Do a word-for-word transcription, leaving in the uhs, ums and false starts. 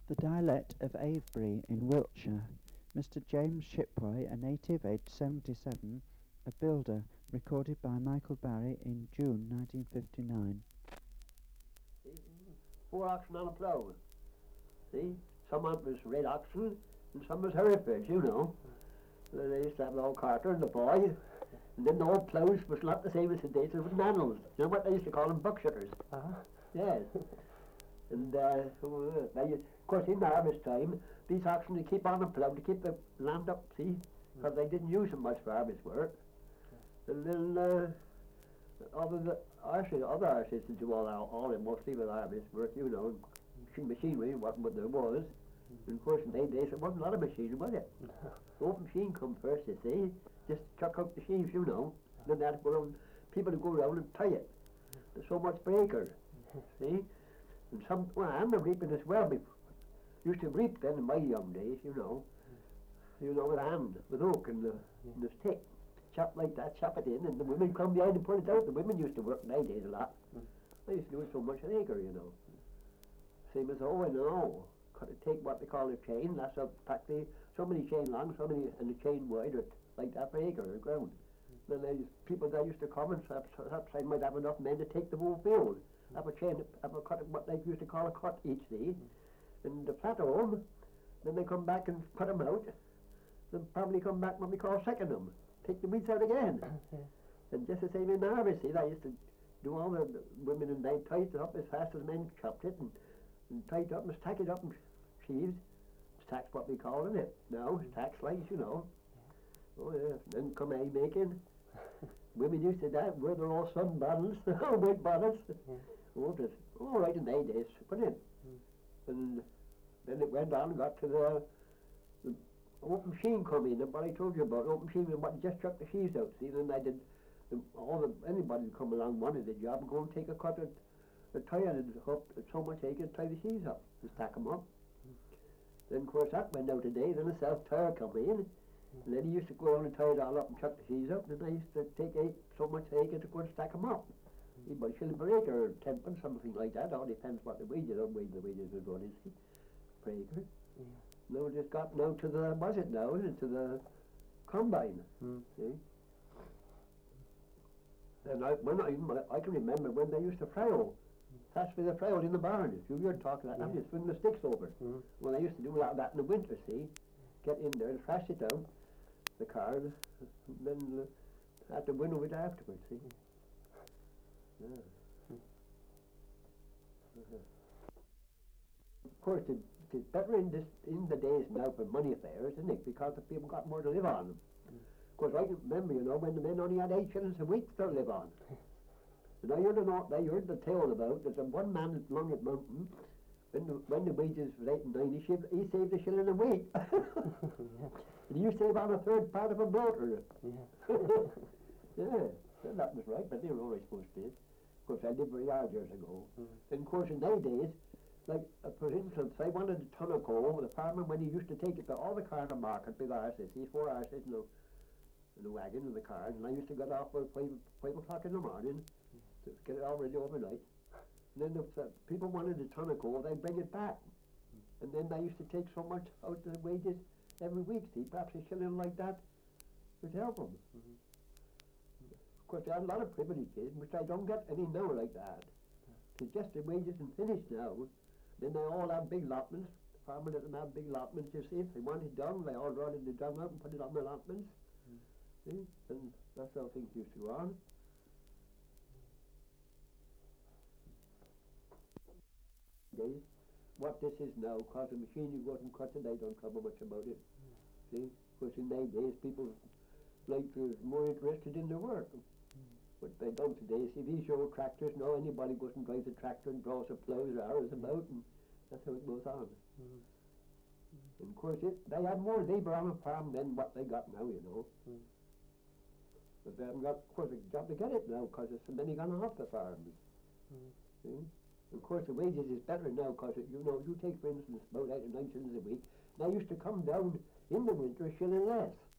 The dialect of Avebury in Wiltshire. Mister James Shipway, a native aged seventy-seven, a builder, recorded by Michael Barry in June nineteen fifty-nine. Four oxen on a plough. See, some of it was red oxen and some was Herefords, you know. They used to have the old carter and the boy, and then the old ploughs was not the same as today, so it was manuals. You know what they used to call them? Buckshuckers. Uh-huh. Yes. And uh, they, of course in the harvest time, these oxen they keep on the plough to keep the land up, see, because they didn't use them much for harvest work. And then uh, other the arses, other arses to do all that, all in mostly with harvest work, you know, and machinery wasn't what there was. And of course in those days there wasn't a lot of machinery, was it? The old machine come first, you see, just chuck out the sheaves, you know, then they had to go around, people to go around and tie it. There's so much per acre, see? And some, well, and the reaping as well. Before. Used to reap then in my young days, you know. You know, with hand, with oak and the, Yeah. and the stick. Chop like that, chop it in, and the women come behind and put it out. The women used to work nowadays a lot. Mm. They used to do it so much an acre, you know. Same as oh, I know. Cut to take what they call a chain, that's a practically so many chain long, so many and a chain wide, or like that per acre of ground. Mm. Then they, people that used to come and perhaps, perhaps I might have enough men to take the whole field. Have a chain, have a cut, what they used to call a cut each day, and the flat home, then they come back and cut them out, then probably come back what we call second them, take the weeds out again. Yeah. And just the same in the harvest, see, I used to do all the, the women and they tied it up as fast as men chopped it, and, and tied it up and stack it up in sheaves. Stack's what we call it now, stack slice, you know. Oh yeah, then come hay making. Women used to that, wear their all sun bonnets, white bonnets. Yeah. Oh, it was all right in their days, put in. Mm. And then it went on and got to the, the open machine come in, and what I told you about, open machine, and what just chuck the sheaves out, see, then I did, the, all the, anybody who come along wanted the job, go and take a cut at a tie and up at so much acre, tie the sheaves up, and stack them up. Mm. Then of course that went out today, then a self-tire come in, mm. and then he used to go around and tie it all up and chuck the sheaves up, and then I used to take eight, so much acre to go and stack them up. About a shilling per acre, or tenpence, something like that. All depends what the wages are, wage the wages are going, see, per acre. Yeah. Now it just got now to the, was it now, isn't it, to the combine, Mm. see. And I, when I, I can remember when they used to frow, that's for the frow in the barn. You were talking about that, Yeah. just swing the sticks over. Mm. Well, they used to do a lot of that in the winter, see. Get in there and thrash it down, the card, and then uh, have to winnow it afterwards, see. Yeah. Uh-huh. Of course, it, it's better in this in the days now for money affairs, isn't it? Because the people got more to live on. Mm. Of course, I can remember, you know, when the men only had eight shillings a week to live on. And I heard the not, I heard the tale about there's a one man at Long at Mountain. When the, when the wages were eight and nine, he saved, he saved a shilling a week. Yeah. And you save on a third part of a bloater. Yeah. Yeah, well, that was right, but they were always supposed to. Of course, I did very hard years ago. Mm. Then, of course, in nowadays, like, uh, for instance, I wanted a ton of coal, the farmer, when he used to take it to all the cars on market, big arses, see, four arses in the, in the wagon and the cars, and I used to get off at five, five o'clock in the morning to get it all ready overnight. And then if uh, people wanted a ton of coal, they'd bring it back. Mm. And then I used to take so much out of the wages every week, see, perhaps a shilling like that would help them. Mm-hmm. Of course, I had a lot of privileges, which I don't get any now like that. It's just the wages and finished now. Then they all have big allotments. The farmer let them have big allotments, you see. If they want it done, they all run the dung out and put it on the allotments. Mm. See? And that's how things used to go on. Days, what this is now, because the machine you go out and cut it, they don't trouble much about it. Mm. See? Because in those days, people like were more interested in their work. But they don't today. See, these old tractors, now anybody goes and drives a tractor and draws a plough or hours about, and that's how it goes on. Mm-hmm. And of course, it, they had more labour on a farm than what they got now, you know. Mm. But they haven't got, of course, a job to get it now, because there's so many gone off the farms. Mm. See? And of course, the wages is better now, because, you know, you take, for instance, about eight or nine shillings a week, they used to come down in the winter a shilling less.